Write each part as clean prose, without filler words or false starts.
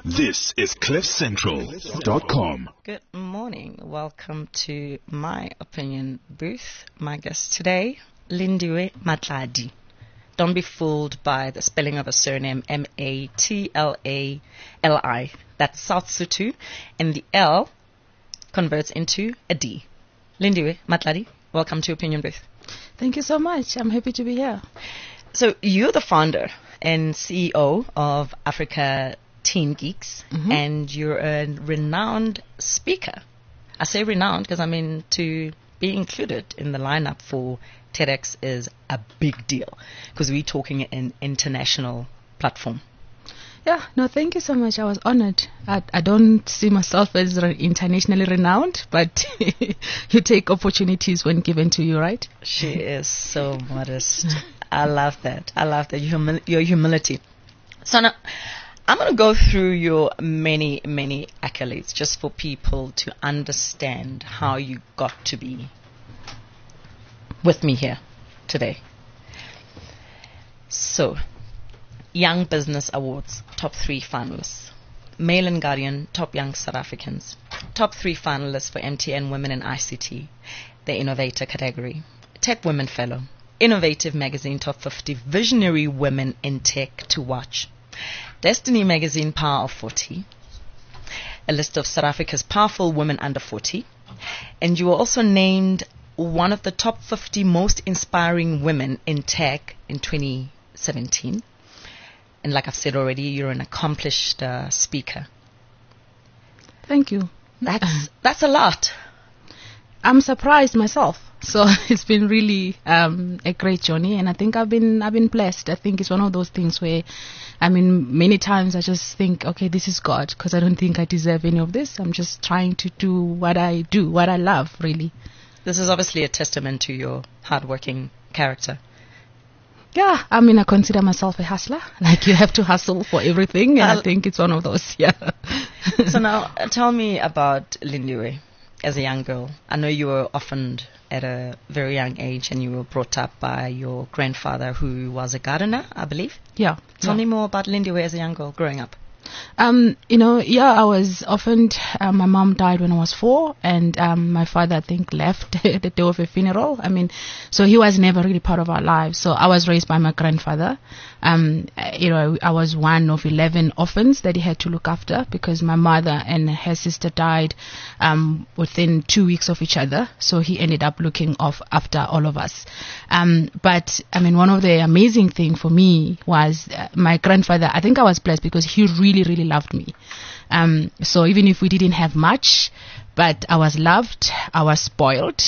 This is CliffCentral.com. Good morning. Welcome to my opinion booth. My guest today, Lindiwe Matladi. Don't be fooled by the spelling of a surname, Matlali. That's South Sotho, and the L converts into a D. Lindiwe Matladi, welcome to Opinion Booth. Thank you so much. I'm happy to be here. So you're the founder and CEO of Africa Teen Geeks, and you're a renowned speaker. I say renowned because to be included in the lineup for TEDx is a big deal because we're talking an international platform. Yeah, no, thank you so much. I was honored. I don't see myself as internationally renowned, but you take opportunities when given to you, right? She is so modest. I love that. Your humility. So now, I'm going to go through your many, many accolades just for people to understand how you got to be with me here today. So, Young Business Awards, top 3 finalists. Mail and Guardian, top young South Africans. Top 3 finalists for MTN Women in ICT, the Innovator category. Tech Women Fellow. Innovative Magazine, top 50 visionary women in tech to watch. Destiny Magazine, Power of 40. A list of South Africa's powerful women under 40. And you were also named one of the top 50 most inspiring women in tech in 2017. And like I've said already, you're an accomplished speaker. Thank you. That's a lot. I'm surprised myself. So it's been really a great journey, and I think I've been blessed. I think it's one of those things where, many times I just think, okay, this is God, because I don't think I deserve any of this. I'm just trying to do what I love, really. This is obviously a testament to your hardworking character. Yeah, I consider myself a hustler. Like, you have to hustle for everything, and I think it's one of those, yeah. So now, tell me about Lindiwe as a young girl. I know you were orphaned at a very young age, and you were brought up by your grandfather, who was a gardener, I believe. Yeah. Tell me more about Lindiwe as a young girl growing up. I was orphaned. My mom died when I was 4, and my father, I think, left the day of a funeral. So he was never really part of our lives. So I was raised by my grandfather. I was one of 11 orphans that he had to look after, because my mother and her sister died within 2 weeks of each other. So he ended up looking after all of us. But one of the amazing things for me was my grandfather. I think I was blessed because he really loved me. So even if we didn't have much, but I was loved, I was spoiled.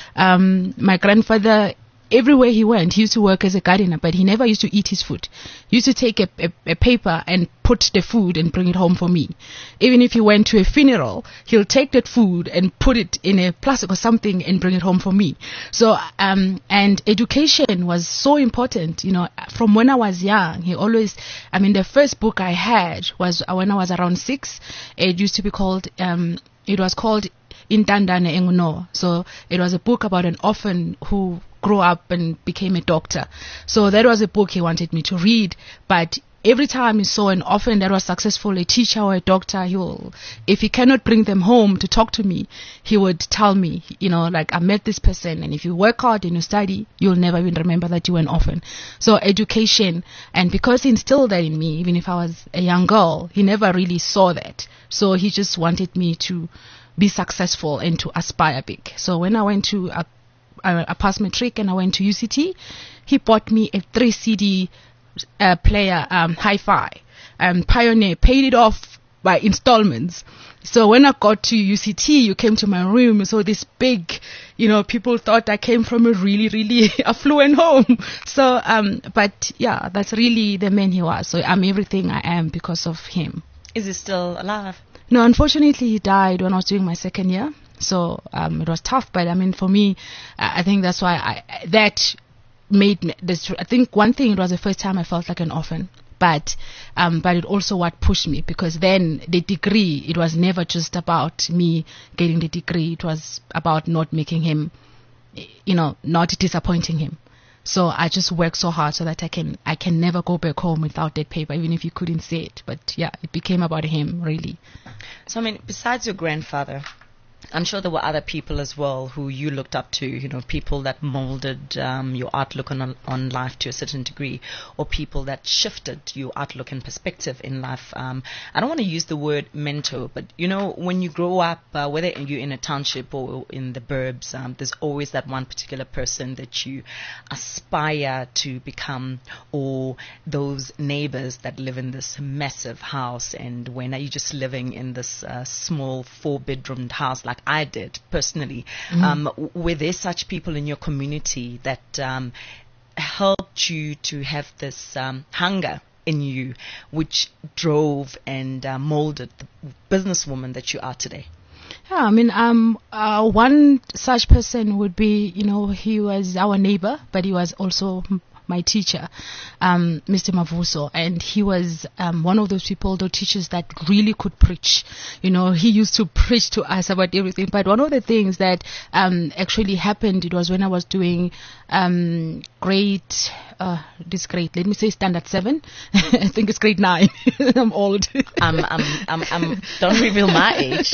My grandfather, everywhere he went, he used to work as a gardener, but he never used to eat his food. He used to take a paper and put the food and bring it home for me. Even if he went to a funeral, he'll take that food and put it in a plastic or something and bring it home for me. So, and education was so important, from when I was young. He always, the first book I had was when I was around 6. It used to be called, it was called Intandane Enguno. So it was a book about an orphan who grew up and became a doctor. So that was a book he wanted me to read. But every time he saw an orphan that was successful, a teacher or a doctor, if he cannot bring them home to talk to me, he would tell me, I met this person, and if you work hard and you study, you'll never even remember that you were an orphan. So education, and because he instilled that in me, even if I was a young girl, he never really saw that. So he just wanted me to be successful and to aspire big. So when I went to I passed matric and I went to UCT, he bought me a 3 CD player, hi-fi, Pioneer, paid it off by installments. So when I got to UCT, you came to my room, so this big, people thought I came from a really affluent home. So, but yeah, that's really the man he was. So I'm everything I am because of him. Is he still alive? No, unfortunately, he died when I was doing my second year. So it was tough, but for me, I think that's why that made this. I think one thing, it was the first time I felt like an orphan, but it also what pushed me, because then the degree, it was never just about me getting the degree. It was about not making him, not disappointing him. So I just worked so hard so that I can never go back home without that paper, even if you couldn't see it. But yeah, it became about him, really. So, I mean, besides your grandfather, I'm sure there were other people as well who you looked up to, you know, people that molded your outlook on life to a certain degree, or people that shifted your outlook and perspective in life. I don't want to use the word mentor, but, you know, when you grow up, whether you're in a township or in the burbs, there's always that one particular person that you aspire to become, or those neighbors that live in this massive house, and when are you just living in this small 4-bedroomed house like I did personally. Were there such people in your community that helped you to have this hunger in you, which drove and molded the businesswoman that you are today? Yeah, I mean, one such person would be, you know, he was our neighbor, but he was also my teacher, Mr. Mavuso, and he was one of those people, those teachers that really could preach. You know, he used to preach to us about everything. But one of the things that actually happened, it was when I was doing grade, let me say standard 7. I think it's grade 9. I'm old. Don't reveal my age.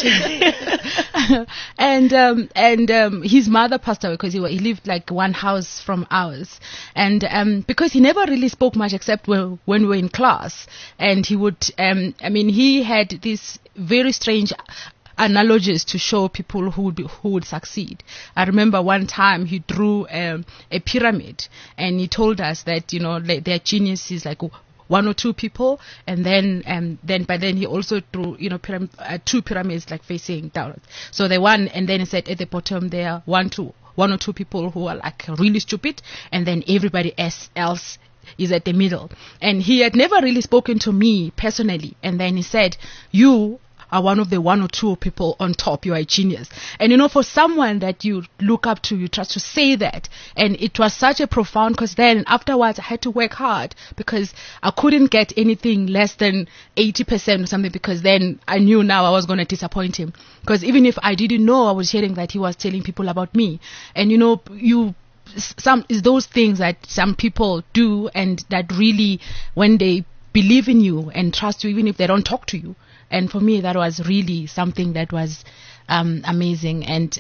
and his mother passed away because he lived like one house from ours, and because he never really spoke much except when we were in class, and he would he had this very strange analogies to show people who would succeed. I remember one time he drew a pyramid, and he told us that, you know, their genius is like 1 or 2 people, and then he also drew, you know, 2 pyramids like facing down. So the one, and then he said at the bottom there are 1 or 2 people who are like really stupid, and then everybody else is at the middle. And he had never really spoken to me personally, and then he said, you are one of the 1 or 2 people on top. You are a genius. And, you know, for someone that you look up to, you trust to say that. And it was such a profound, because then afterwards I had to work hard because I couldn't get anything less than 80% or something, because then I knew now I was going to disappoint him. Because even if I didn't know, I was hearing that he was telling people about me. And, you know, some is those things that some people do, and that really, when they believe in you and trust you, even if they don't talk to you. And for me, that was really something that was amazing. And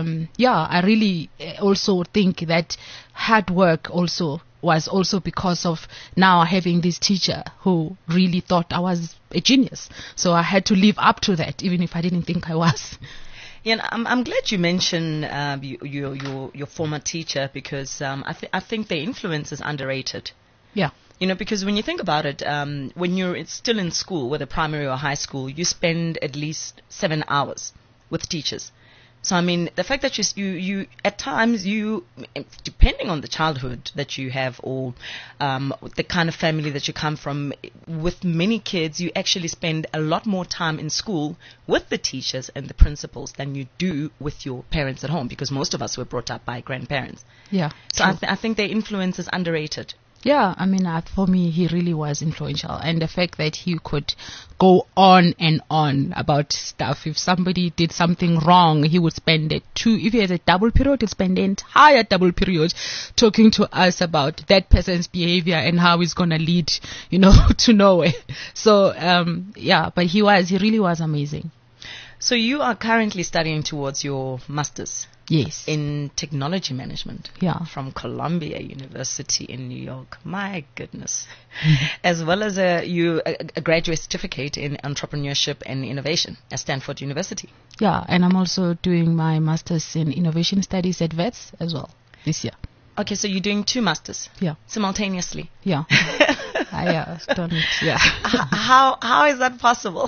I really also think that hard work also was also because of now having this teacher who really thought I was a genius. So I had to live up to that, even if I didn't think I was. Yeah, I'm glad you mentioned your former teacher, because I think their influence is underrated. Yeah. You know, because when you think about it, when you're still in school, whether primary or high school, you spend at least 7 hours with teachers. So, I mean, the fact that you at times, depending on the childhood that you have, or the kind of family that you come from, with many kids, you actually spend a lot more time in school with the teachers and the principals than you do with your parents at home, because most of us were brought up by grandparents. Yeah. So I think their influence is underrated. Yeah, I mean, for me, he really was influential. And the fact that he could go on and on about stuff. If somebody did something wrong, he would spend it if he has a double period, he'd spend the entire double period talking to us about that person's behavior and how it's going to lead, you know, to nowhere. So, but he really was amazing. So you are currently studying towards your master's? Yes. In technology management. Yeah. From Columbia University in New York. My goodness. As well as a graduate certificate in entrepreneurship and innovation at Stanford University. Yeah, and I'm also doing my master's in innovation studies at Wits as well this year. Okay, so you're doing 2 masters? Yeah. Simultaneously? Yeah. I don't. Yeah. How is that possible?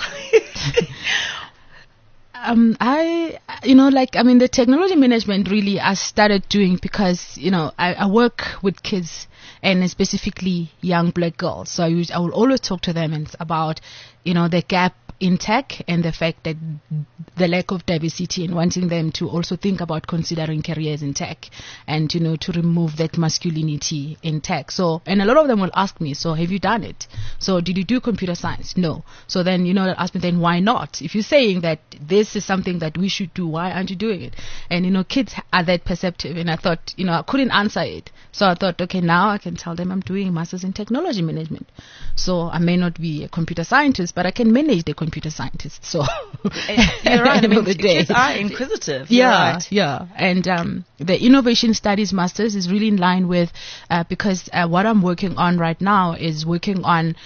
The technology management really I started doing because, you know, I work with kids, and specifically young black girls. So I will always talk to them about, you know, the gap in tech, and the fact that the lack of diversity and wanting them to also think about considering careers in tech, and to remove that masculinity in tech. So, and a lot of them will ask me, so have you done it? So did you do computer science? No. So then they'll ask me, then why not? If you're saying that this is something that we should do, why aren't you doing it? And kids are that perceptive, and I thought I couldn't answer it. So I thought, okay, now I can tell them I'm doing a master's in technology management. So I may not be a computer scientist, but I can manage the computer scientist. So you're right. I mean, kids are inquisitive. Yeah, right. yeah. And the innovation studies master's is really in line with because what I'm working on right now is working on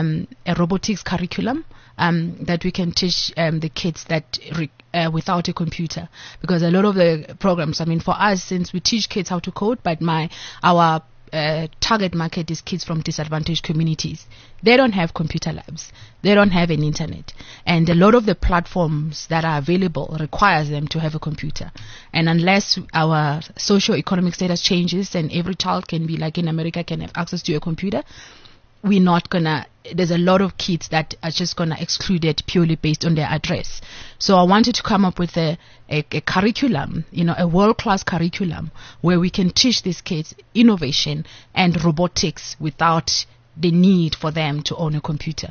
a robotics curriculum that we can teach the kids that without a computer, because a lot of the programs, for us, since we teach kids how to code, but our target market is kids from disadvantaged communities. They don't have computer labs. They don't have an internet. And a lot of the platforms that are available requires them to have a computer. And unless our socio-economic status changes and every child can be, like in America, can have access to a computer, we're not gonna, there's a lot of kids that are just gonna exclude it purely based on their address. So I wanted to come up with a curriculum, a world-class curriculum where we can teach these kids innovation and robotics without the need for them to own a computer.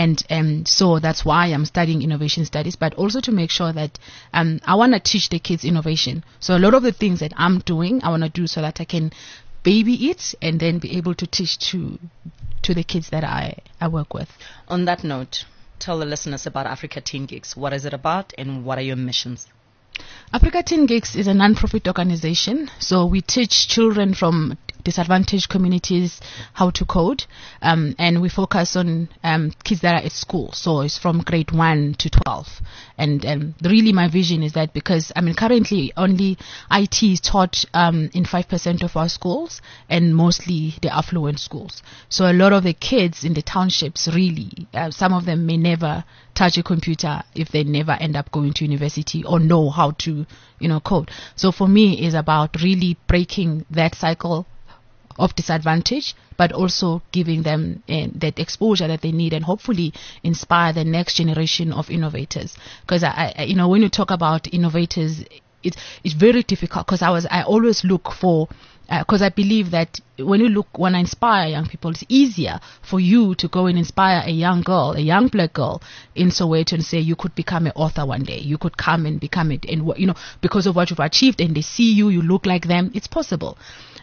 And so that's why I'm studying innovation studies, but also to make sure that I want to teach the kids innovation. So a lot of the things that I'm doing, I want to do so that I can baby it and then be able to teach to the kids that I work with. On that note, tell the listeners about Africa Teen Geeks. What is it about and what are your missions? Africa Teen Geeks is a non-profit organization. So we teach children from disadvantaged communities how to code, and we focus on kids that are at school. So it's from grade 1 to 12. And really my vision is that because, currently only IT is taught in 5% of our schools, and mostly the affluent schools. So a lot of the kids in the townships, really, some of them may never touch a computer if they never end up going to university or know how to, code. So for me, it's about really breaking that cycle of disadvantage, but also giving them that exposure that they need, and hopefully inspire the next generation of innovators. Because when you talk about innovators, it's very difficult, because I always look for, because I believe that when I inspire young people, it's easier for you to go and inspire a young girl, a young black girl in Soweto, and say you could become an author one day. You could come and become it, and because of what you've achieved, and they see you look like them. It's possible.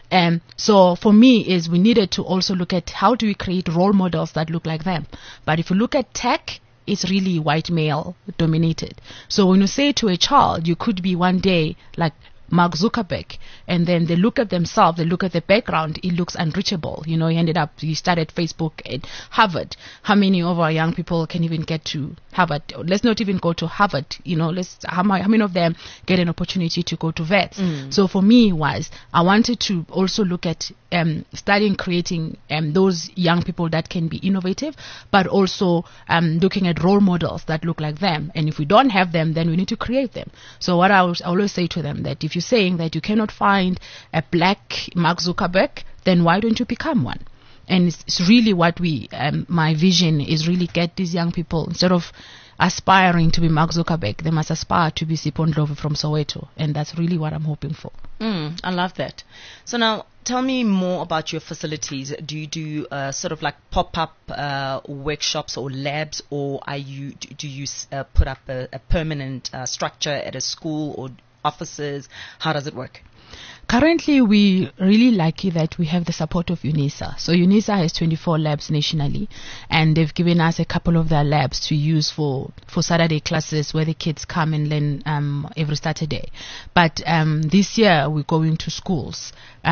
So for me is we needed to also look at how do we create role models that look like them. But if you look at tech, it's really white male dominated. So when you say to a child, you could be one day like Mark Zuckerberg, and then they look at themselves, they look at the background, it looks unreachable. He started Facebook at Harvard. How many of our young people can even get to Harvard? Let's not even go to Harvard. How many of them get an opportunity to go to vets? So for me I wanted to also look at studying, creating those young people that can be innovative, but also looking at role models that look like them. And if we don't have them, then we need to create them. So what I always say to them, that if you're saying that you cannot find a black Mark Zuckerberg, then why don't you become one? And it's really what my vision is, really get these young people, instead of aspiring to be Mark Zuckerberg, they must aspire to be Sipho Ndlovu from Soweto. And that's really what I'm hoping for. I love that. So now, tell me more about your facilities. Do you do sort of like pop-up workshops or labs, or do you put up a permanent structure at a school or offices? How does it work? Currently, we're really lucky that we have the support of UNISA. So UNISA has 24 labs nationally, and they've given us a couple of their labs to use for Saturday classes where the kids come and learn every Saturday. But this year we're going to schools.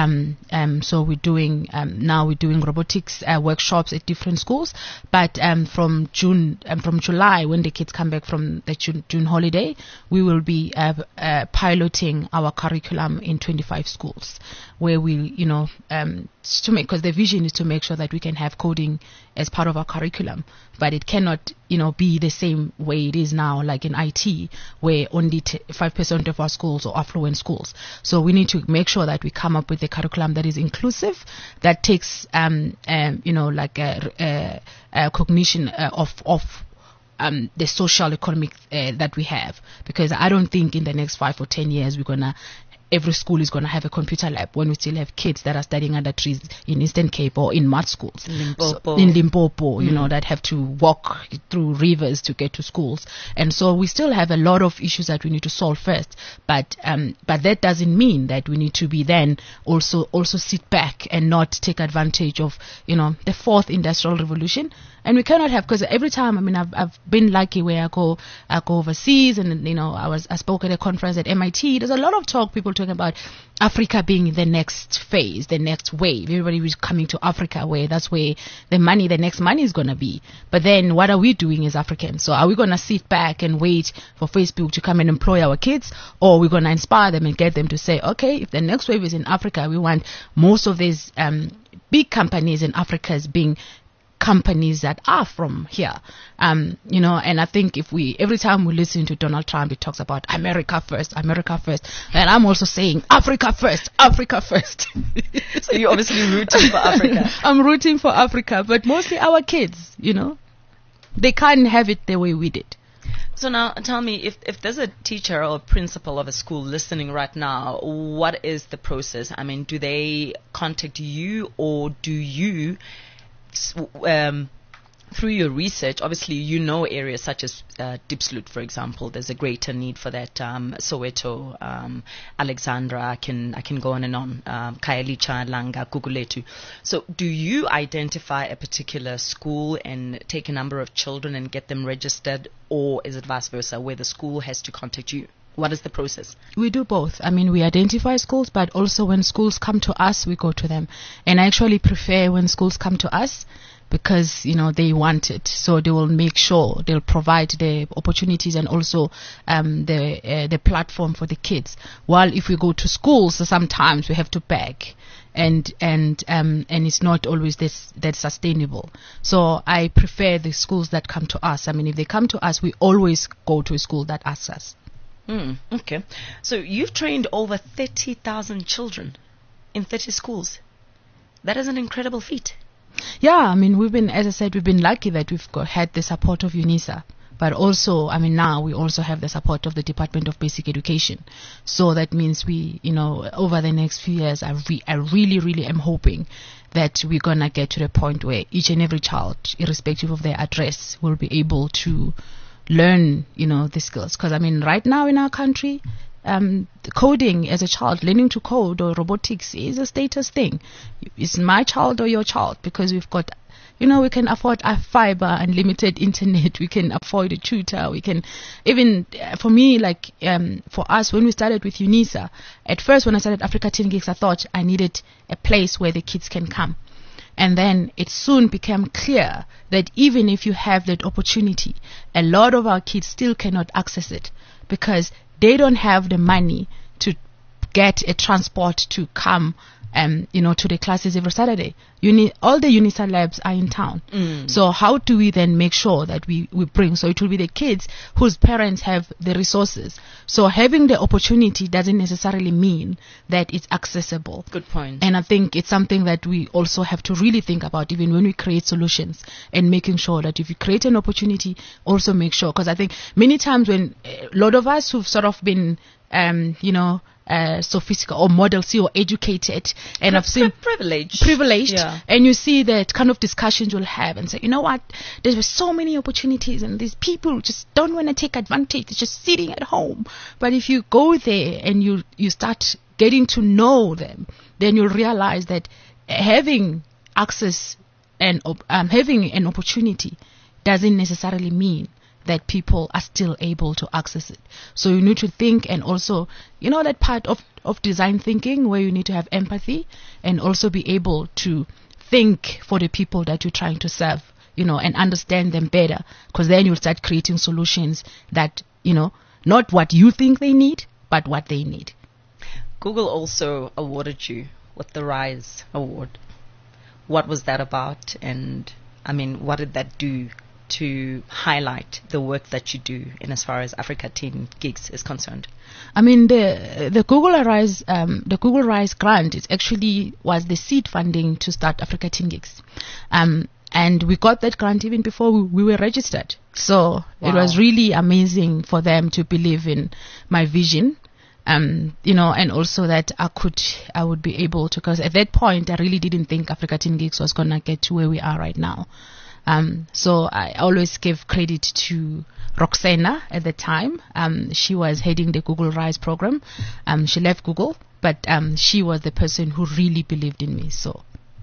So we're doing robotics workshops at different schools. But from July, when the kids come back from the June holiday, we will be piloting our curriculum in 25 schools, where we, because the vision is to make sure that we can have coding as part of our curriculum, but it cannot, be the same way it is now, like in IT, where only 5% of our schools are affluent schools. So we need to make sure that we come up with a curriculum that is inclusive, that takes, cognition of the social economic that we have, because I don't think in the next 5 or 10 years every school is going to have a computer lab when we still have kids that are studying under trees in Eastern Cape or in mud schools. In Limpopo, you know, that have to walk through rivers to get to schools. And so we still have a lot of issues that we need to solve first. But that doesn't mean that we need to be then also sit back and not take advantage of, you know, the fourth industrial revolution. And we cannot have, because every time, I mean, I've been lucky where I go overseas, and, you know, I spoke at a conference at MIT. There's a lot of talk, people talking about Africa being the next phase, the next wave. Everybody was coming to Africa, where that's where the next money is going to be. But then what are we doing as Africans? So are we going to sit back and wait for Facebook to come and employ our kids, or are we going to inspire them and get them to say, okay, if the next wave is in Africa, we want most of these big companies in Africa as being companies that are from here, you know. And I think every time we listen to Donald Trump, he talks about America first, and I'm also saying Africa first. So you're obviously rooting for Africa. I'm rooting for Africa, but mostly our kids, you know, they can't have it the way we did. So now tell me, if there's a teacher or a principal of a school listening right now, what is the process? I mean, do they contact you, or do you, through your research, obviously you know areas such as Diepsloot, for example, there's a greater need for that. Soweto, Alexandra, I can go on and on. Khayelitsha, Langa, Gugulethu. So do you identify a particular school and take a number of children and get them registered, or is it vice versa, where the school has to contact you? What is the process? We do both. I mean, we identify schools, but also when schools come to us, we go to them. And I actually prefer when schools come to us, because, you know, they want it. So they will make sure they'll provide the opportunities and also the platform for the kids. While if we go to schools, sometimes we have to beg. And it's not always that sustainable. So I prefer the schools that come to us. I mean, if they come to us, we always go to a school that asks us. Okay. So you've trained over 30,000 children in 30 schools. That is an incredible feat. Yeah, I mean, we've been lucky that we've had the support of UNISA. But also, I mean, now we also have the support of the Department of Basic Education. So that means we, you know, over the next few years, I really am hoping that we're going to get to the point where each and every child, irrespective of their address, will be able to learn, you know, the skills. Because I mean, right now in our country, coding as a child, learning to code or robotics is a status thing. It's my child or your child, because we've got, you know, we can afford a fiber, unlimited internet, we can afford a tutor, we can even, for me, like, for us, when we started with UNISA, at first when I started Africa Teen Geeks, I thought I needed a place where the kids can come. And then it soon became clear that even if you have that opportunity, a lot of our kids still cannot access it, because they don't have the money to get a transport to come, you know, to the classes every Saturday. All the UNISA labs are in town. So how do we then make sure that we bring? So it will be the kids whose parents have the resources. So having the opportunity doesn't necessarily mean that it's accessible. Good point. And I think it's something that we also have to really think about, even when we create solutions, and making sure that if you create an opportunity, also make sure, because I think many times when a lot of us who've sort of been, you know, sophisticated or model C or educated, and I've seen privileged, yeah. And you see that kind of discussions you'll have and say, you know what, there were so many opportunities and these people just don't want to take advantage, they're just sitting at home. But if you go there and you start getting to know them, then you'll realize that having access and having an opportunity doesn't necessarily mean that people are still able to access it. So you need to think, and also, you know, that part of design thinking where you need to have empathy and also be able to think for the people that you're trying to serve, you know, and understand them better, because then you'll start creating solutions that, you know, not what you think they need, but what they need. Google also awarded you with the RISE Award. What was that about? And I mean, what did that do to highlight the work that you do in as far as Africa Teen Geeks is concerned? I mean, the Google Rise grant, it actually was the seed funding to start Africa Teen Geeks. And we got that grant even before we were registered. So it was really amazing for them to believe in my vision. You know, and also that I would be able to, because at that point I really didn't think Africa Teen Geeks was gonna get to where we are right now. So I always give credit to Roxana at the time. She was heading the Google Rise program. She left Google, but she was the person who really believed in me. So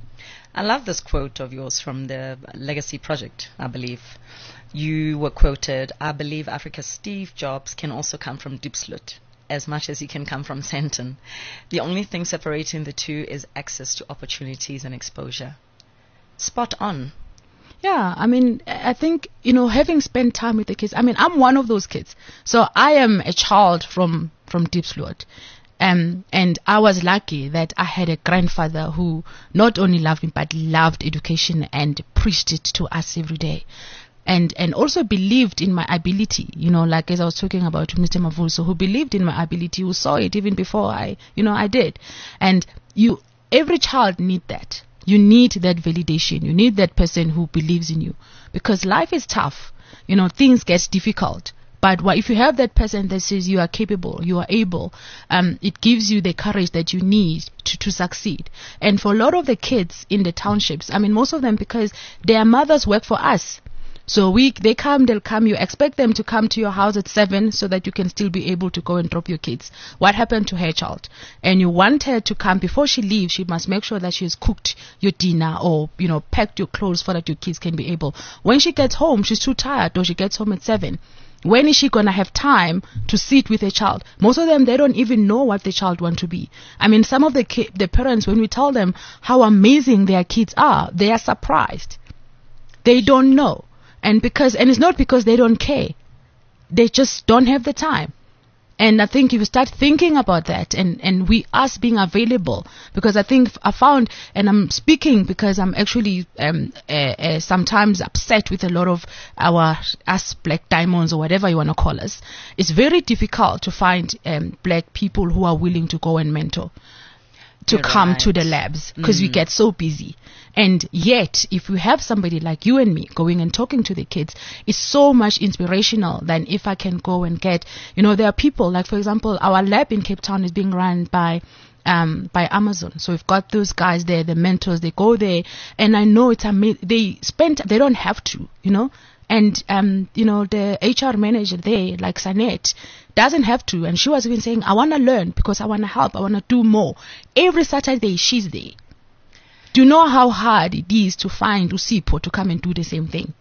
I love this quote of yours from the Legacy Project, I believe. You were quoted, "I believe Africa's Steve Jobs can also come from Diepsloot as much as he can come from Sandton. The only thing separating the two is access to opportunities and exposure." Spot on. Yeah, I mean, I think, you know, having spent time with the kids, I mean, I'm one of those kids. So I am a child from Diepsloot. And I was lucky that I had a grandfather who not only loved me, but loved education and preached it to us every day. And also believed in my ability, you know, like as I was talking about Mr. Mavuso, who believed in my ability, who saw it even before I did. And every child need that. You need that validation. You need that person who believes in you, because life is tough. You know, things get difficult. But if you have that person that says you are capable, you are able, it gives you the courage that you need to succeed. And for a lot of the kids in the townships, I mean, most of them, because their mothers work for us. So they'll come, you expect them to come to your house at 7 so that you can still be able to go and drop your kids. What happened to her child? And you want her to come before she leaves. She must make sure that she has cooked your dinner or, you know, packed your clothes so that your kids can be able. When she gets home, she's too tired, or she gets home at 7. When is she going to have time to sit with a child? Most of them, they don't even know what the child wants to be. I mean, some of the parents, when we tell them how amazing their kids are, they are surprised. They don't know. And it's not because they don't care. They just don't have the time. And I think if you start thinking about that, and us being available, because I think I found, and I'm speaking because I'm actually sometimes upset with a lot of us black diamonds or whatever you want to call us. It's very difficult to find black people who are willing to go and mentor, to come to the labs, because we get so busy. And yet, if we have somebody like you and me going and talking to the kids, it's so much inspirational than if I can go and get, you know, there are people, like for example, our lab in Cape Town is being run by Amazon. So we've got those guys there, the mentors, they go there, and I know it's amazing. They don't have to, you know. And, you know, the HR manager there, like Sanet, doesn't have to. And she was even saying, I want to learn because I want to help. I want to do more. Every Saturday, she's there. Do you know how hard it is to find Usipo to come and do the same thing?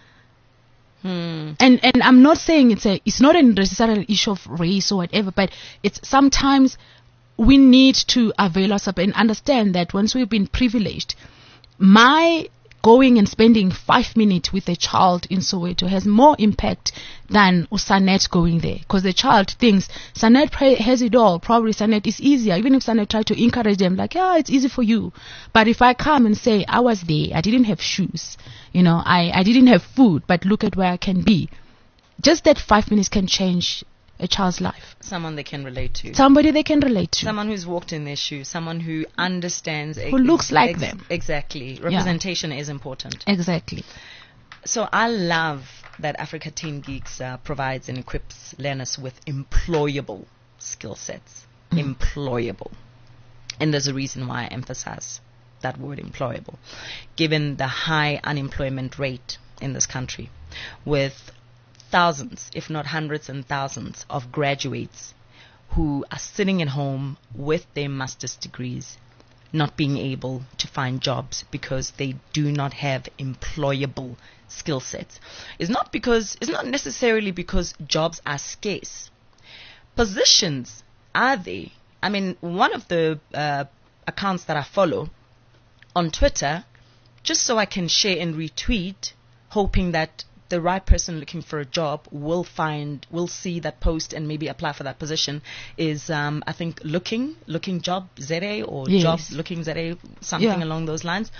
And I'm not saying it's not a necessarily issue of race or whatever, but it's sometimes we need to avail ourselves and understand that once we've been privileged, my going and spending 5 minutes with a child in Soweto has more impact than Sanet going there, because the child thinks Sanet has it all. Probably Sanet is easier. Even if Sanet try to encourage them, like, yeah, it's easy for you. But if I come and say, I was there, I didn't have shoes, you know, I didn't have food, but look at where I can be. Just that 5 minutes can change a child's life. Someone they can relate to. Somebody they can relate to. Someone who's walked in their shoes. Someone who understands. Who looks like them. Exactly. Representation is important. Exactly. So I love that Africa Teen Geeks provides and equips learners with employable skill sets. Employable. And there's a reason why I emphasize that word employable. Given the high unemployment rate in this country, with thousands, if not hundreds and thousands of graduates who are sitting at home with their master's degrees, not being able to find jobs because they do not have employable skill sets. It's not necessarily because jobs are scarce. Positions are there. I mean, one of the accounts that I follow on Twitter, just so I can share and retweet, hoping that the right person looking for a job will see that post and maybe apply for that position, is I think looking job ZA or yes. job looking ZA, something along those lines.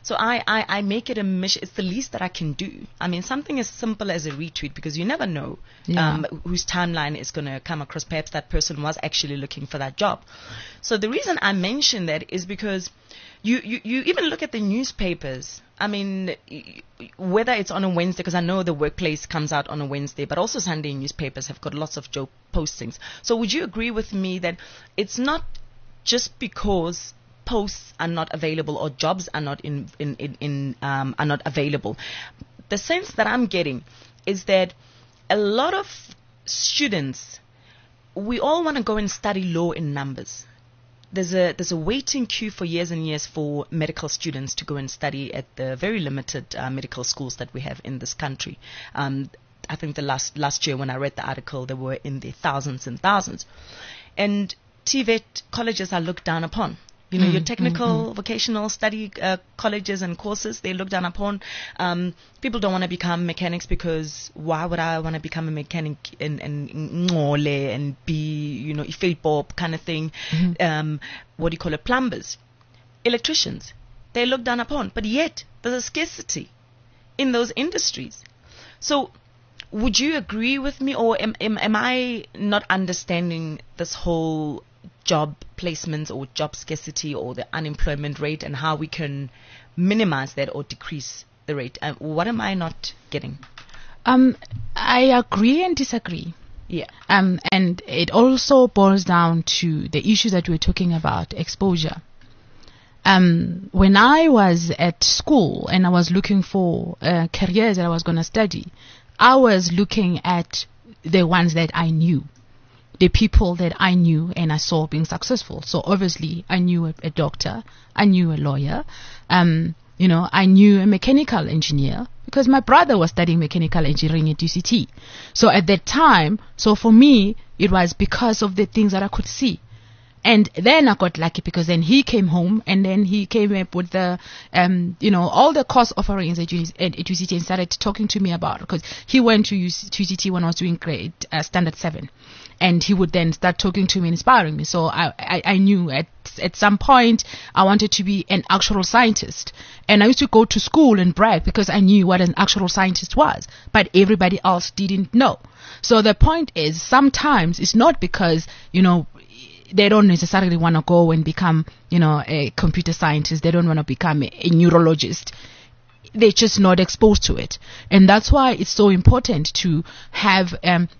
So I make it a mission. It's the least that I can do. I mean, something as simple as a retweet, because you never know whose timeline is going to come across. Perhaps that person was actually looking for that job. So the reason I mention that is because you even look at the newspapers. I mean, whether it's on a Wednesday, because I know the Workplace comes out on a Wednesday, but also Sunday newspapers have got lots of job postings. So would you agree with me that it's not just because posts are not available or jobs are not are not available? The sense that I'm getting is that a lot of students, we all want to go and study law in numbers. There's a waiting queue for years and years for medical students to go and study at the very limited medical schools that we have in this country. I think the last year when I read the article, there were in the thousands and thousands. And TVET colleges are looked down upon. You know, your technical vocational study colleges and courses, they look down upon. People don't want to become mechanics because why would I want to become a mechanic and Ngole and be, you know, Ifilpop kind of thing. What do you call it? Plumbers, electricians, they look down upon. But yet there's a scarcity in those industries. So would you agree with me, or am I not understanding this whole job placements or job scarcity or the unemployment rate and how we can minimize that or decrease the rate? What am I not getting? I agree and disagree. Yeah. And it also boils down to the issue that we're talking about, exposure. When I was at school and I was looking for careers that I was going to study, I was looking at the ones that I knew. The people that I knew and I saw being successful. So obviously I knew a doctor, I knew a lawyer, you know, I knew a mechanical engineer because my brother was studying mechanical engineering at UCT. So at that time, so for me, it was because of the things that I could see. And then I got lucky because then he came home and then he came up with the, you know, all the course offerings at UCT and started talking to me about it because he went to UCT when I was doing grade standard 7. And he would then start talking to me and inspiring me. So I knew at some point I wanted to be an actual scientist. And I used to go to school and brag because I knew what an actual scientist was. But everybody else didn't know. So the point is sometimes it's not because, you know, they don't necessarily want to go and become, you know, a computer scientist. They don't want to become a neurologist. They're just not exposed to it. And that's why it's so important to have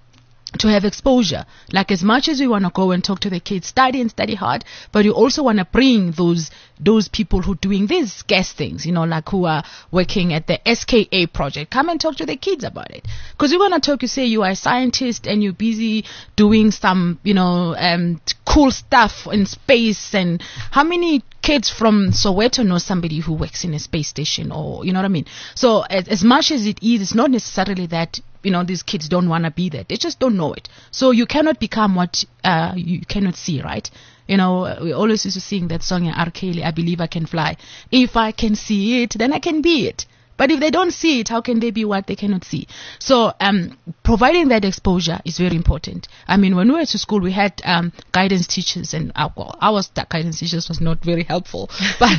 exposure. Like as much as we want to go and talk to the kids, study and study hard, but you also want to bring those people who are doing these scarce things, you know, like who are working at the SKA project. Come and talk to the kids about it. Because you want to talk, you say you are a scientist and you're busy doing some, you know, cool stuff in space. And how many kids from Soweto know somebody who works in a space station, or, you know what I mean? So as much as it is, it's not necessarily that, you know, these kids don't want to be there. They just don't know it. So you cannot become what you cannot see, right? You know, we always used to sing that song in R. Kelly, I Believe I Can Fly. If I can see it, then I can be it. But if they don't see it, how can they be what they cannot see? So providing that exposure is very important. I mean, when we were to school, we had guidance teachers, and our guidance teachers was not very helpful. But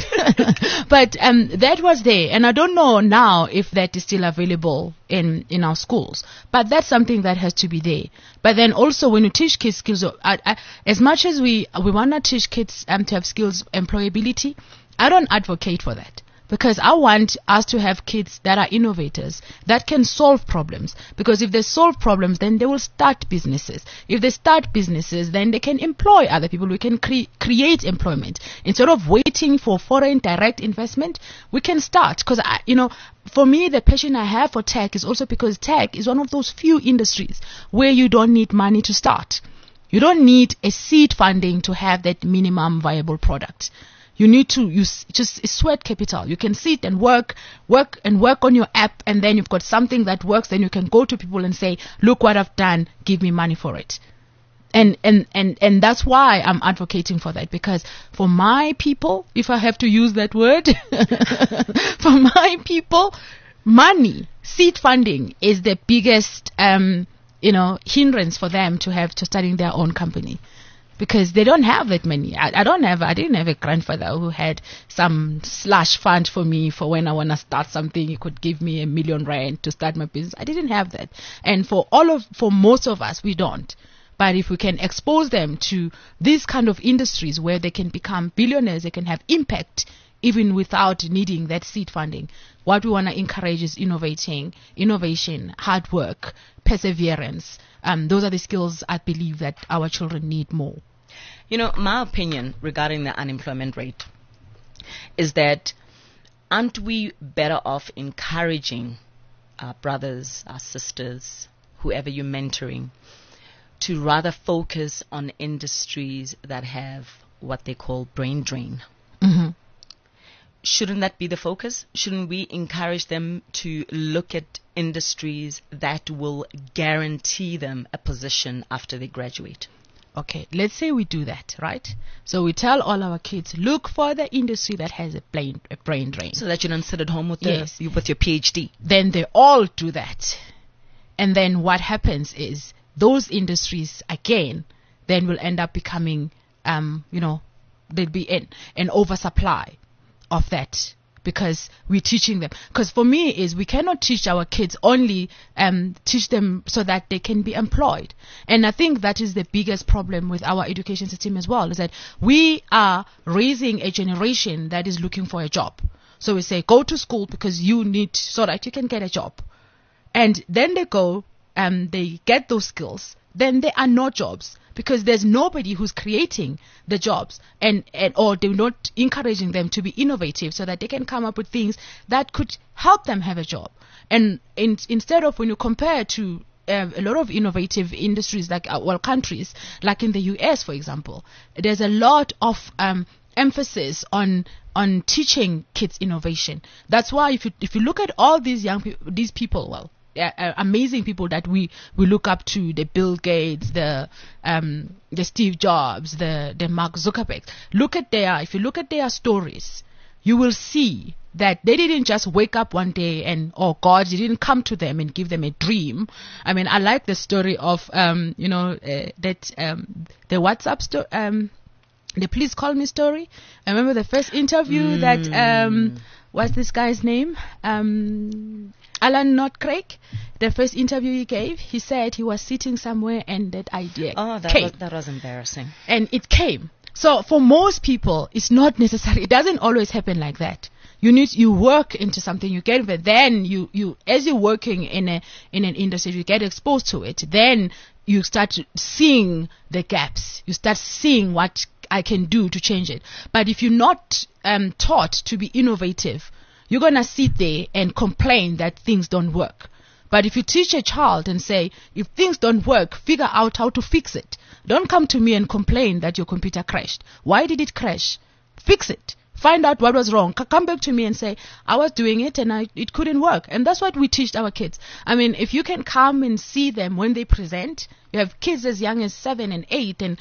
that was there. And I don't know now if that is still available in our schools. But that's something that has to be there. But then also when you teach kids skills, as much as we want to teach kids to have skills, employability, I don't advocate for that. Because I want us to have kids that are innovators, that can solve problems. Because if they solve problems, then they will start businesses. If they start businesses, then they can employ other people. We can create employment. Instead of waiting for foreign direct investment, we can start. Because, you know, for me, the passion I have for tech is also because tech is one of those few industries where you don't need money to start. You don't need a seed funding to have that minimum viable product. You need to use just sweat capital. You can sit and work on your app, and then you've got something that works. Then you can go to people and say, look what I've done, give me money for it. And that's why I'm advocating for that, because for my people, if I have to use that word, for my people, money, seed funding is the biggest, hindrance for them to starting their own company. because they don't have that money. I didn't have a grandfather who had some slash fund for me for when I want to start something. He could give me R1 million to start my business. I didn't have that. And for most of us, we don't. But if we can expose them to these kind of industries where they can become billionaires, they can have impact even without needing that seed funding. What we want to encourage is innovation, hard work, perseverance. Those are the skills I believe that our children need more. You know, my opinion regarding the unemployment rate is that aren't we better off encouraging our brothers, our sisters, whoever you're mentoring, to rather focus on industries that have what they call brain drain? Mm-hmm. Shouldn't that be the focus? Shouldn't we encourage them to look at industries that will guarantee them a position after they graduate? Okay, let's say we do that, right? So we tell all our kids, look for the industry that has a brain drain. So that you don't sit at home with Yes. with your PhD. Then they all do that. And then what happens is those industries, again, then will end up becoming, there'll be an oversupply of that, because we're teaching them. Because for me is we cannot teach our kids only teach them so that they can be employed. And I think that is the biggest problem with our education system as well, is that we are raising a generation that is looking for a job. So we say, go to school because you need, so that you can get a job. And then they go and they get those skills. Then there are no jobs, because there's nobody who's creating the jobs or they're not encouraging them to be innovative so that they can come up with things that could help them have a job. And instead of, when you compare to a lot of innovative industries like countries like in the US, for example, there's a lot of emphasis on teaching kids innovation. That's why if you look at all these these people, amazing people that we look up to, the Bill Gates, the Steve Jobs, the Mark Zuckerberg. If you look at their stories, you will see that they didn't just wake up one day and, God didn't come to them and give them a dream. I mean, I like the story of, the WhatsApp story, the Please Call Me story. I remember the first interview that, what's this guy's name? Alan Not Craig, the first interview he gave, he said he was sitting somewhere and that idea came. That was embarrassing. And it came. So for most people, it's not necessary. It doesn't always happen like that. You work into something, you get it, then you as you're working in an industry, you get exposed to it, then you start seeing the gaps. You start seeing what I can do to change it. But if you're not taught to be innovative, you're going to sit there and complain that things don't work. But if you teach a child and say, if things don't work, figure out how to fix it. Don't come to me and complain that your computer crashed. Why did it crash? Fix it. Find out what was wrong. Come back to me and say, I was doing it and it couldn't work. And that's what we teach our kids. I mean, if you can come and see them when they present, you have kids as young as 7 and 8 and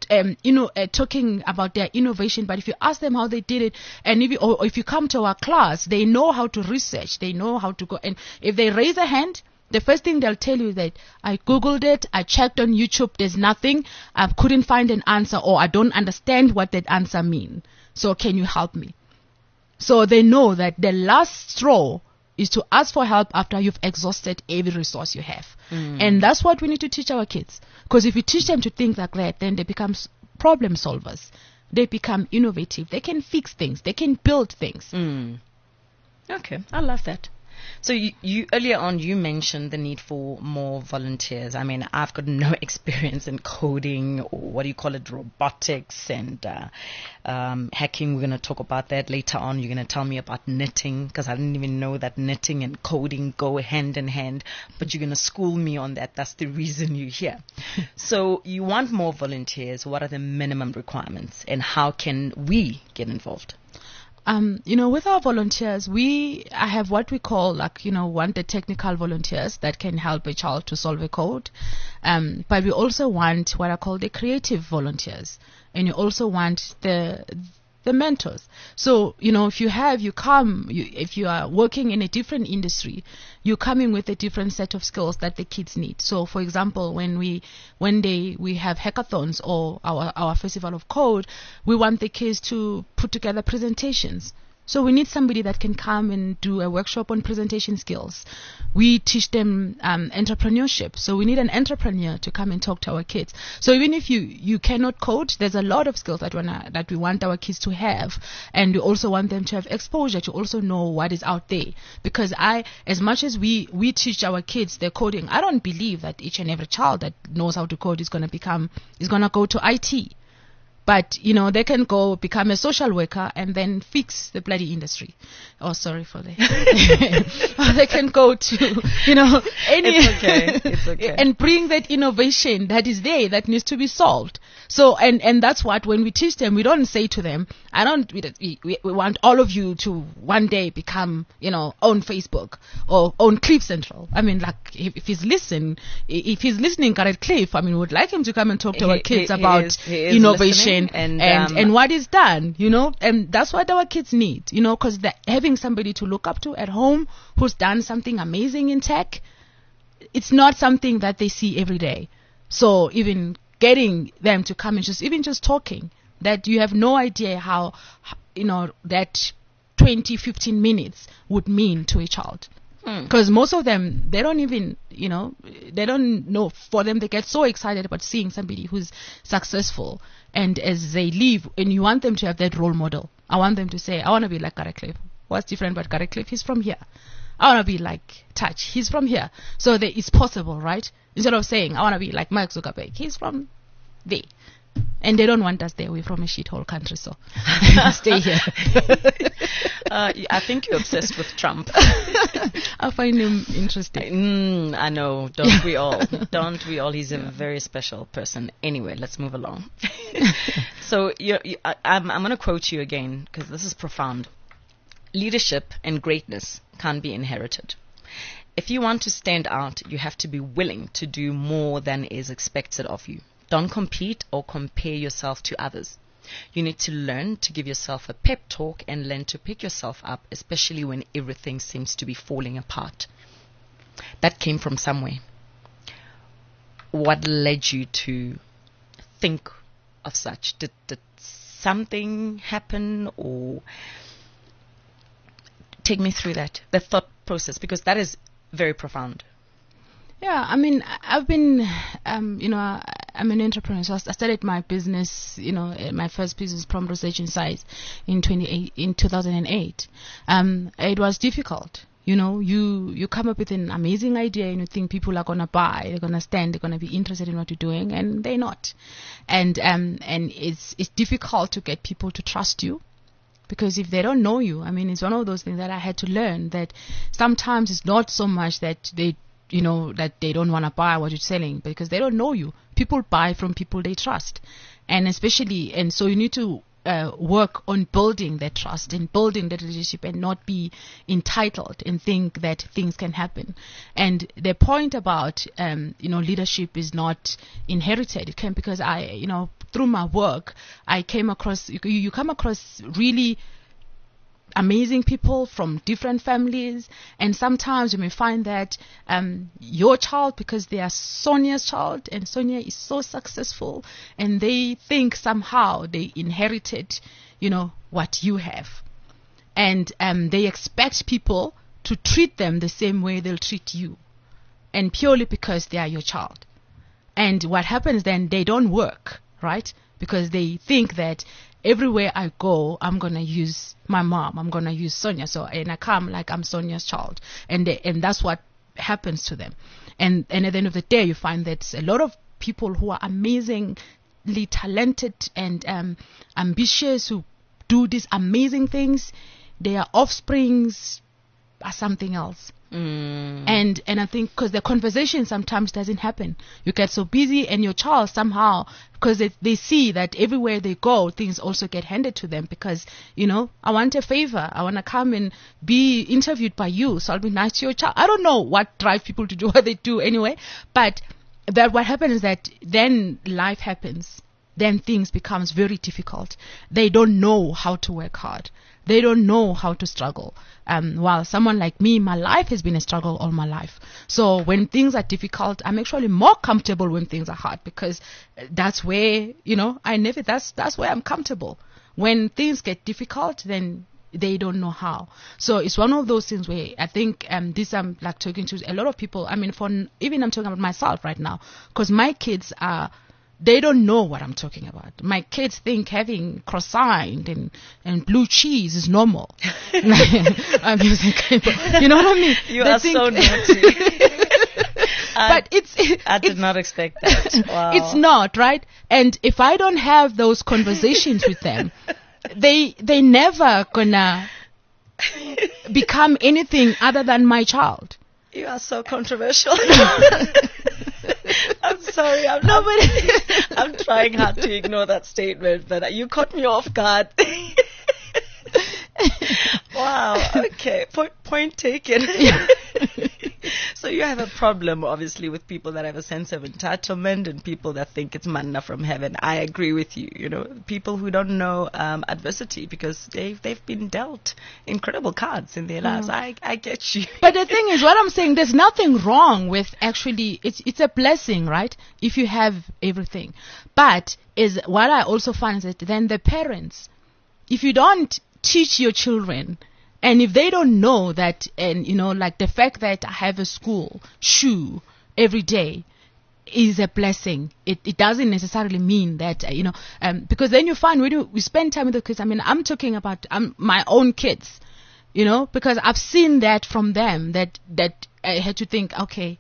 talking about their innovation, but if you ask them how they did it, and if you come to our class, they know how to research, they know how to go, and if they raise a hand, the first thing they'll tell you that I googled it, I checked on YouTube, there's nothing, I couldn't find an answer, or I don't understand what that answer means. So can you help me? So they know that the last straw is to ask for help after you've exhausted every resource you have. And that's what we need to teach our kids. Because if you teach them to think like that, then they become problem solvers. They become innovative. They can fix things. They can build things. Okay, I love that. So you earlier on, you mentioned the need for more volunteers. I mean, I've got no experience in coding or what do you call it, robotics and hacking. We're going to talk about that later on. You're going to tell me about knitting, because I didn't even know that knitting and coding go hand in hand. But you're going to school me on that. That's the reason you're here. So you want more volunteers. What are the minimum requirements and how can we get involved? With our volunteers, I have what we call the technical volunteers that can help a child to solve a code. But we also want what I call the creative volunteers. And you also want the the mentors. So, if if you are working in a different industry, you come in with a different set of skills that the kids need. So, for example, one day we have hackathons or our festival of code, we want the kids to put together presentations. So we need somebody that can come and do a workshop on presentation skills. We teach them entrepreneurship. So we need an entrepreneur to come and talk to our kids. So even if you cannot code, there's a lot of skills that we want our kids to have. And we also want them to have exposure, to also know what is out there. Because as much as we teach our kids their coding, I don't believe that each and every child that knows how to code is going to go to IT. But, they can go become a social worker and then fix the bloody industry. Oh, sorry for that. Or they can go to, any... It's okay. And bring that innovation that is there that needs to be solved. So, and that's what, when we teach them, we don't say to them, we want all of you to one day become, own Facebook or own Cliff Central. I mean, like, if he's listening, Garrett Cliff, we would like him to come and talk to our kids about innovation and what is done, and that's what our kids need, because having somebody to look up to at home who's done something amazing in tech, it's not something that they see every day. So even getting them to come and just talking, that you have no idea how, that 20-15 minutes would mean to a child. Because most of them, they don't even, they don't know. For them, they get so excited about seeing somebody who's successful. And as they leave, and you want them to have that role model. I want them to say, I want to be like Garrett Cliff. What's different about Garrett Cliff? He's from here. I want to be like Touch. He's from here. So it's possible, right? Instead of saying, I want to be like Mark Zuckerberg. He's from there. And they don't want us there. We're from a shithole country, so stay here. I think you're obsessed with Trump. I find him interesting. I know. Don't we all? Don't we all? He's a very special person. Anyway, let's move along. So I'm going to quote you again, because this is profound. Leadership and greatness can't be inherited. If you want to stand out, you have to be willing to do more than is expected of you. Don't compete or compare yourself to others. You need to learn to give yourself a pep talk and learn to pick yourself up, especially when everything seems to be falling apart. That came from somewhere. What led you to think of such? Did something happen, or take me through that, the thought process, because that is very profound. Yeah, I've been, I'm an entrepreneur. So I started my business, my first business, Prompt Research Insights, in 2008. It was difficult. You come up with an amazing idea and you think people are gonna buy, they're gonna stand, they're gonna be interested in what you're doing, and they're not. And it's difficult to get people to trust you. Because if they don't know you, it's one of those things that I had to learn, that sometimes it's not so much that they don't want to buy what you're selling, because they don't know you. People buy from people they trust. And so you need to work on building that trust and building that relationship, and not be entitled and think that things can happen. And the point about, leadership is not inherited. It came because through my work, I came across, you come across really amazing people from different families, and sometimes you may find that your child, because they are Sonia's child, and Sonia is so successful, and they think somehow they inherited, what you have, and they expect people to treat them the same way they'll treat you, and purely because they are your child. And what happens then, they don't work, right? Because they think that everywhere I go, I'm going to use my mom. I'm going to use Sonia. And I come like I'm Sonia's child. And that's what happens to them. And at the end of the day, you find that a lot of people who are amazingly talented and ambitious, who do these amazing things, their offsprings are something else. And I think because the conversation sometimes doesn't happen. You get so busy, and your child somehow, because they see that everywhere they go, things also get handed to them, because, I want a favor. I want to come and be interviewed by you, so I'll be nice to your child. I don't know what drives people to do what they do anyway, but that what happens is that then life happens. then things becomes very difficult. They don't know how to work hard. They don't know how to struggle. While someone like me, my life has been a struggle all my life. So when things are difficult, I'm actually more comfortable when things are hard, because that's where, that's where I'm comfortable. When things get difficult, then they don't know how. So it's one of those things where I think this I'm like talking to a lot of people. I mean, even I'm talking about myself right now, because my kids they don't know what I'm talking about. My kids think having croissant and blue cheese is normal. I'm using, you know what I mean? You are so naughty. But I did not expect that. Wow. It's not, right? And if I don't have those conversations with them, they never gonna become anything other than my child. You are so controversial. I'm sorry. I'm trying hard to ignore that statement, but you caught me off guard. Wow. Okay. Point taken. So you have a problem, obviously, with people that have a sense of entitlement and people that think it's manna from heaven. I agree with you. People who don't know adversity because they've been dealt incredible cards in their lives. I get you. But the thing is, what I'm saying, there's nothing wrong with actually. It's a blessing, right? If you have everything. But is what I also find is that then the parents, if you don't teach your children, and if they don't know that, and like the fact that I have a school shoe every day is a blessing, it doesn't necessarily mean that, because then you find when we spend time with the kids, I mean, I'm talking about my own kids, because I've seen that from them, that I had to think, okay,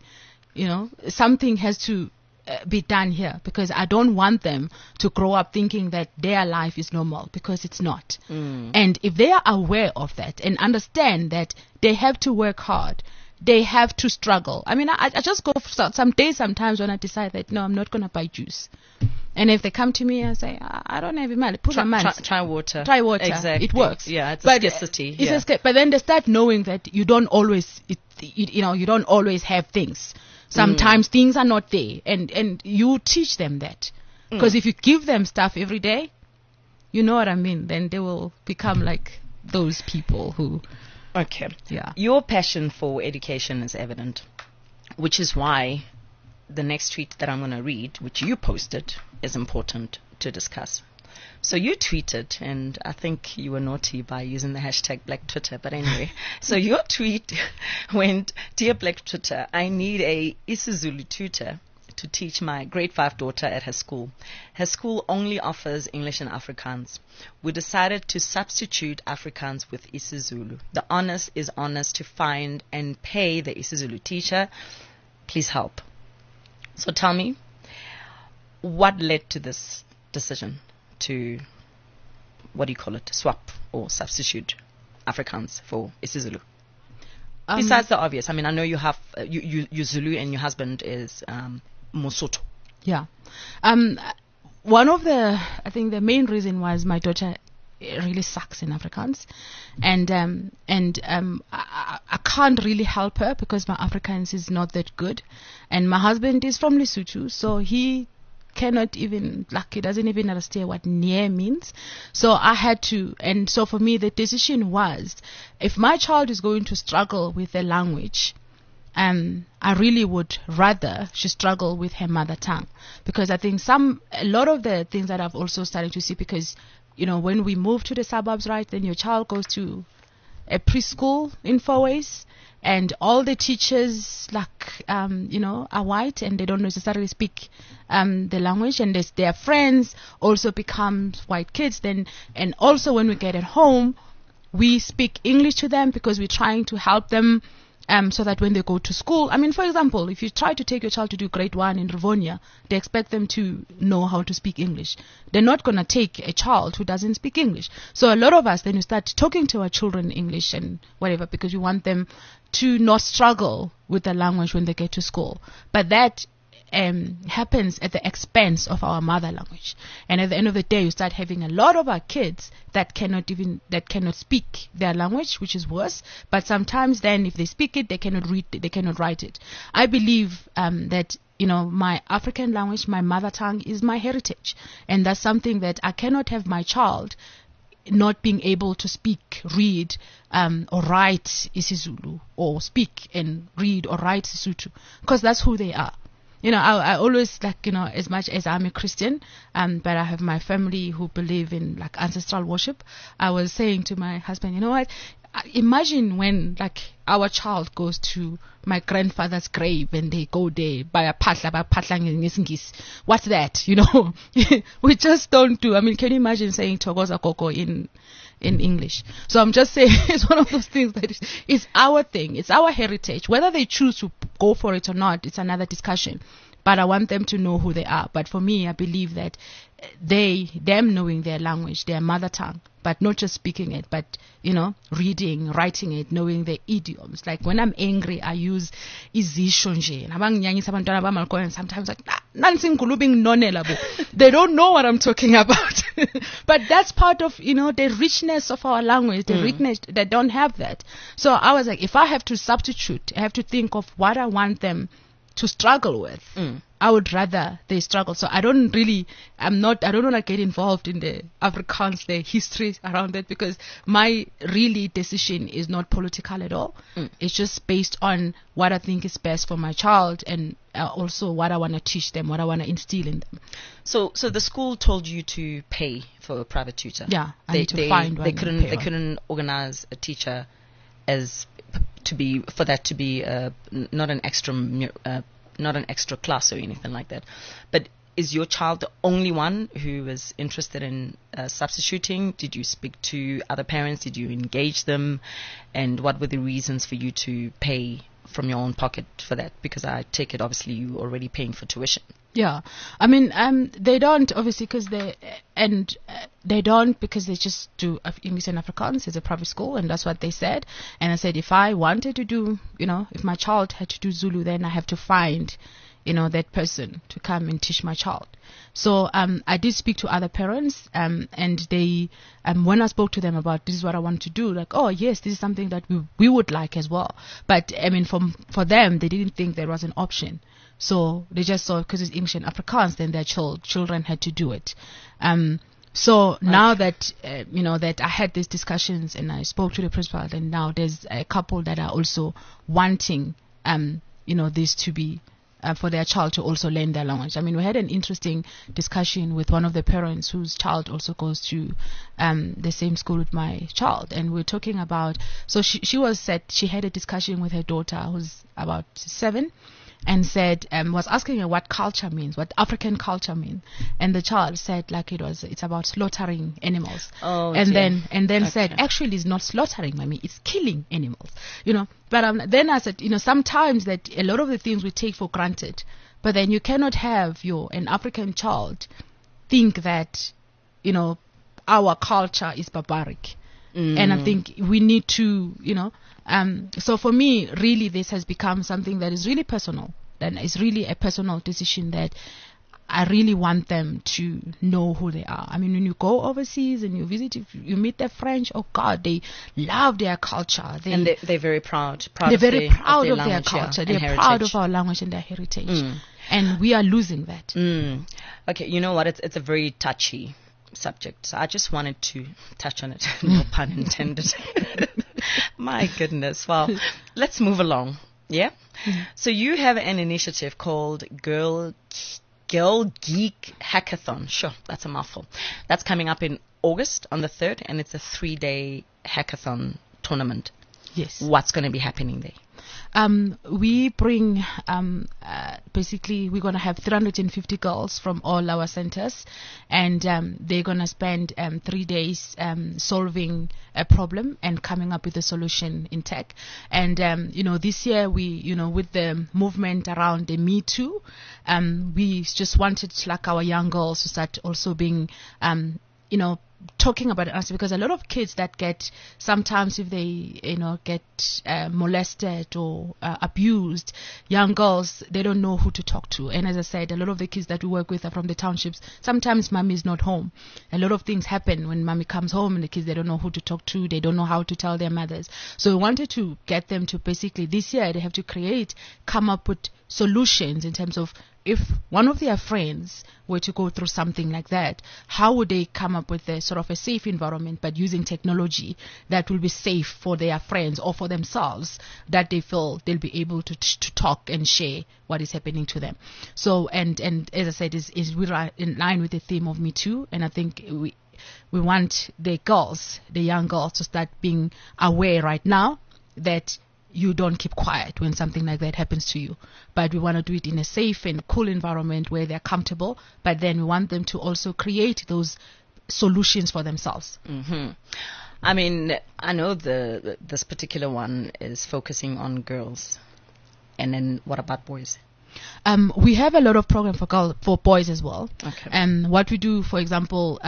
something has to be done here, because I don't want them to grow up thinking that their life is normal, because it's not. And if they are aware of that and understand that they have to work hard, they have to struggle. I mean, I just go for some days sometimes when I decide that, no, I'm not going to buy juice. And if they come to me and say, I don't have money, try water. Try water. Exactly. It works. Yeah, it's a scarcity. But then they start knowing that you don't always, you don't always have things. Sometimes things are not there, and you teach them that. Because if you give them stuff every day, you know what I mean, then they will become like those people who... Okay. Yeah. Your passion for education is evident, which is why the next tweet that I'm going to read, which you posted, is important to discuss. So you tweeted, and I think you were naughty by using the hashtag Black Twitter, but anyway. So your tweet went, "Dear Black Twitter, I need a isiZulu tutor to teach my grade 5 daughter at her school. Her school only offers English and Afrikaans. We decided to substitute Afrikaans with isiZulu. The onus is on us to find and pay the isiZulu teacher. Please help." So tell me, what led to this decision to, swap or substitute Afrikaans for isiZulu? Besides the obvious, I mean, I know you have you Zulu and your husband is Mosotho. Yeah. One of I think the main reason was my daughter really sucks in Afrikaans, and I can't really help her because my Afrikaans is not that good, and my husband is from Lesotho, so he cannot even, he doesn't even understand what near means. So I had to, and so for me the decision was, if my child is going to struggle with the language, I really would rather she struggle with her mother tongue, because I think a lot of the things that I've also started to see, because when we move to the suburbs, right, then your child goes to a preschool in Fourways, and all the teachers are white, and they don't necessarily speak the language, and their friends also become white kids. And also when we get at home, we speak English to them because we're trying to help them so that when they go to school, I mean, for example, if you try to take your child to do grade 1 in Rivonia, they expect them to know how to speak English. They're not going to take a child who doesn't speak English. So a lot of us, then we start talking to our children in English and whatever, because we want them to not struggle with the language when they get to school. But that happens at the expense of our mother language. And at the end of the day, you start having a lot of our kids that cannot speak their language, which is worse. But sometimes then if they speak it, they cannot read it, they cannot write it. I believe that my African language, my mother tongue is my heritage. And that's something that I cannot have my child not being able to speak, read, or write isiZulu, or speak and read or write Sesotho, because that's who they are. I always as much as I'm a Christian, but I have my family who believe in ancestral worship. I was saying to my husband, you know what? Imagine when our child goes to my grandfather's grave and they go there by a patla. What's that? We just don't do. I mean, can you imagine saying Togoza Koko in English? So I'm just saying it's one of those things that is our thing. It's our heritage. Whether they choose to go for it or not, it's another discussion. But I want them to know who they are. But for me, I believe that them knowing their language, their mother tongue, but not just speaking it, but, reading, writing it, knowing their idioms. Like when I'm angry, I use izisho nje. And sometimes they don't know what I'm talking about. But that's part of, the richness of our language, the richness. They don't have that. So I was like, if I have to substitute, I have to think of what I want them to struggle with. I would rather they struggle. So I don't want to get involved in the Afrikaans, the history around it, because my really decision is not political at all. It's just based on what I think is best for my child, and also what I want to teach them, what I want to instill in them. So the school told you to pay for a private tutor. Yeah, I need to find one. They couldn't organize a teacher for that to be not an extra class or anything like that. But is your child the only one who was interested in substituting? Did you speak to other parents? Did you engage them? And what were the reasons for you to pay from your own pocket for that? Because I take it obviously you already paying for tuition. Yeah, I mean, they don't obviously they don't because they just do English and Afrikaans. It's a private school, and that's what they said. And I said, if I wanted to do, if my child had to do Zulu, then I have to find, that person to come and teach my child. So I did speak to other parents, and they, when I spoke to them about this is what I want to do, like, oh yes, this is something that we would like as well. But I mean, for them, they didn't think there was an option. So they just saw because it's English and Afrikaans, then their children had to do it. So now that that I had these discussions and I spoke to the principal, and now there's a couple that are also wanting this to be for their child to also learn their language. I mean, we had an interesting discussion with one of the parents whose child also goes to the same school with my child, and we're talking about. So she had a discussion with her daughter who's about 7. And said, was asking her what culture means, what African culture means, and the child said it's about slaughtering animals. Oh, and dear. then said, actually, it's not slaughtering, mommy, it's killing animals. But then I said, sometimes that a lot of the things we take for granted, but then you cannot have an African child think that, our culture is barbaric. And I think we need to, so for me, really, this has become something that is really personal. And it's really a personal decision that I really want them to know who they are. I mean, when you go overseas and you visit, if you meet the French, oh God, they love their culture. They're very proud. They're very proud of their culture. They're proud of our language and their heritage. And we are losing that. Okay, you know what? It's a very touchy subject. So I just wanted to touch on it. No pun intended. My goodness. Well, let's move along. Yeah? So you have an initiative called Girl Geek Hackathon. Sure, that's a mouthful. That's coming up in August on the 3rd, and it's a 3-day hackathon tournament. Yes. What's going to be happening there? We bring, basically, we're going to have 350 girls from all our centers, and they're going to spend 3 days solving a problem and coming up with a solution in tech. And, this year we, with the movement around the Me Too, we just wanted our young girls to start also being, talking about us, because a lot of kids that get, sometimes if they get molested or abused, young girls, they don't know who to talk to. And as I said, a lot of the kids that we work with are from the townships. Sometimes mommy is not home. A lot of things happen when mommy comes home, and the kids, they don't know who to talk to, they don't know how to tell their mothers. So we wanted to get them to, basically this year they have to come up with solutions in terms of, if one of their friends were to go through something like that, how would they come up with a sort of a safe environment, but using technology that will be safe for their friends or for themselves, that they feel they'll be able to talk and share what is happening to them. So, and as I said, is we're in line with the theme of Me Too, and I think we want the young girls, to start being aware right now that you don't keep quiet when something like that happens to you. But we want to do it in a safe and cool environment where they're comfortable, but then we want them to also create those solutions for themselves. Mm-hmm. I mean, I know this particular one is focusing on girls. And then what about boys? We have a lot of program for boys as well. Okay. What we do, for example,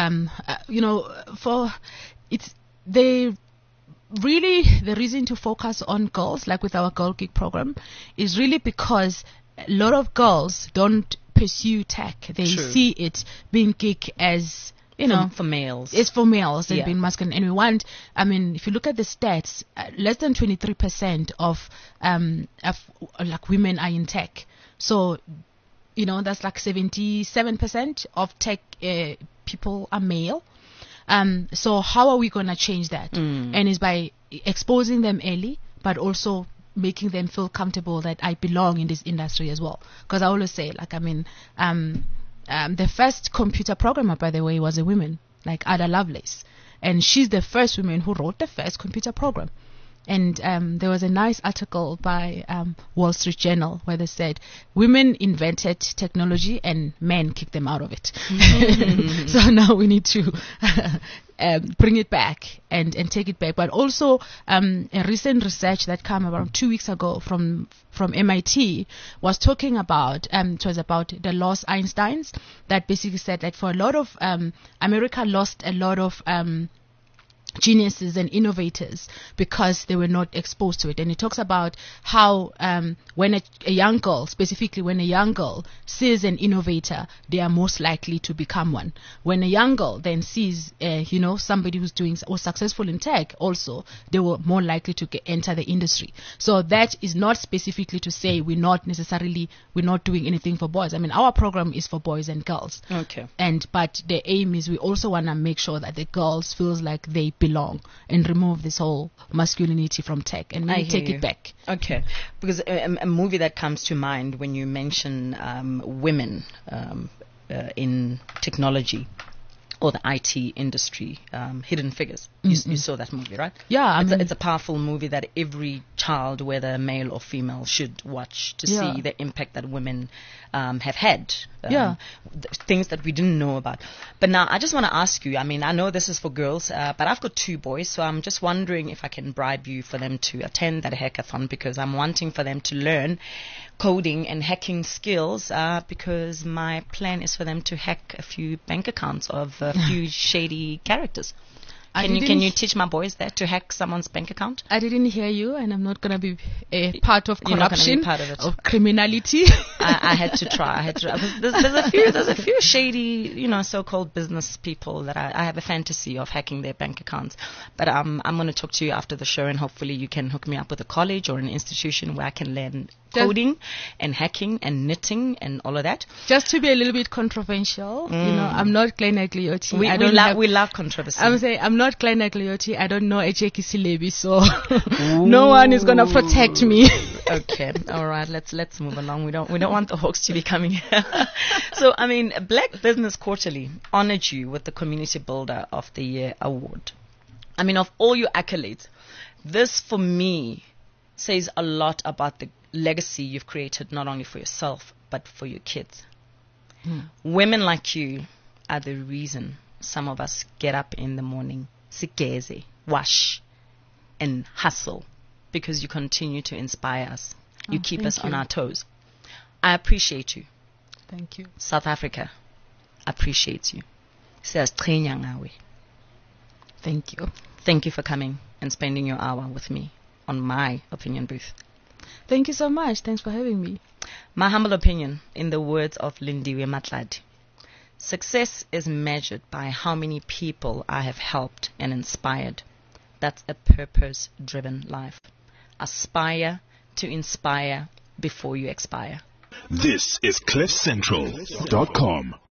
really, the reason to focus on girls, like with our Girl Geek program, is really because a lot of girls don't pursue tech. They see it being geek as, for males. It's for males and being masculine. And we want, if you look at the stats, less than 23% of women are in tech. So, that's like 77% of tech people are male. So how are we going to change that? And it's by exposing them early, but also making them feel comfortable that I belong in this industry as well. Because I always say, the first computer programmer, by the way, was a woman, like Ada Lovelace. And she's the first woman who wrote the first computer program. And there was a nice article by Wall Street Journal where they said women invented technology and men kicked them out of it. So now we need to bring it back and take it back. But also a recent research that came around 2 weeks ago from MIT was talking about, it was about the lost Einsteins, that basically said that for a lot of, America lost a lot of geniuses and innovators because they were not exposed to it. And it talks about how when a young girl, specifically when a young girl sees an innovator, they are most likely to become one. When a young girl then sees somebody who's doing or successful in tech, also they were more likely to enter the industry. So that is not specifically to say we're not doing anything for boys. Our program is for boys and girls. Okay. But the aim is we also want to make sure that the girls feels like they belong and remove this whole masculinity from tech and maybe take it back. Okay. Because a movie that comes to mind when you mention women in technology or the IT industry, Hidden Figures. You saw that movie, right? Yeah. It's a powerful movie that every child, whether male or female, should watch to see the impact that women have had. Things that we didn't know about. But now I just want to ask you, I know this is for girls, but I've got 2 boys, so I'm just wondering if I can bribe you for them to attend that hackathon, because I'm wanting for them to learn coding and hacking skills, because my plan is for them to hack a few bank accounts of a few shady characters. Can you teach my boys that, to hack someone's bank account? I didn't hear you, and I'm not going to be a part of corruption, be part of it. Of criminality. I had to try. There's a few shady, so-called business people that I have a fantasy of hacking their bank accounts. But I'm going to talk to you after the show, and hopefully you can hook me up with a college or an institution where I can learn coding and hacking and knitting and all of that. Just to be a little bit controversial, I'm not Glenn Agliotti. We love controversy. I'm saying I'm not Glenn Agliotti. I don't know Ejeki Silebi, so no one is gonna protect me. Okay, all right. Let's move along. We don't want the hawks to be coming here. So Black Business Quarterly honored you with the Community Builder of the Year award. Of all your accolades, this for me says a lot about the legacy you've created, not only for yourself but for your kids. Women like you are the reason some of us get up in the morning, sigeze, wash, and hustle, because you continue to inspire us. You keep us on our toes. I appreciate you. Thank you. South Africa appreciates you. Says Thank you. Thank you for coming and spending your hour with me on my opinion booth. Thank you so much. Thanks for having me. My humble opinion, in the words of Lindiwe Matladi, success is measured by how many people I have helped and inspired. That's a purpose-driven life. Aspire to inspire before you expire. This is CliffCentral.com.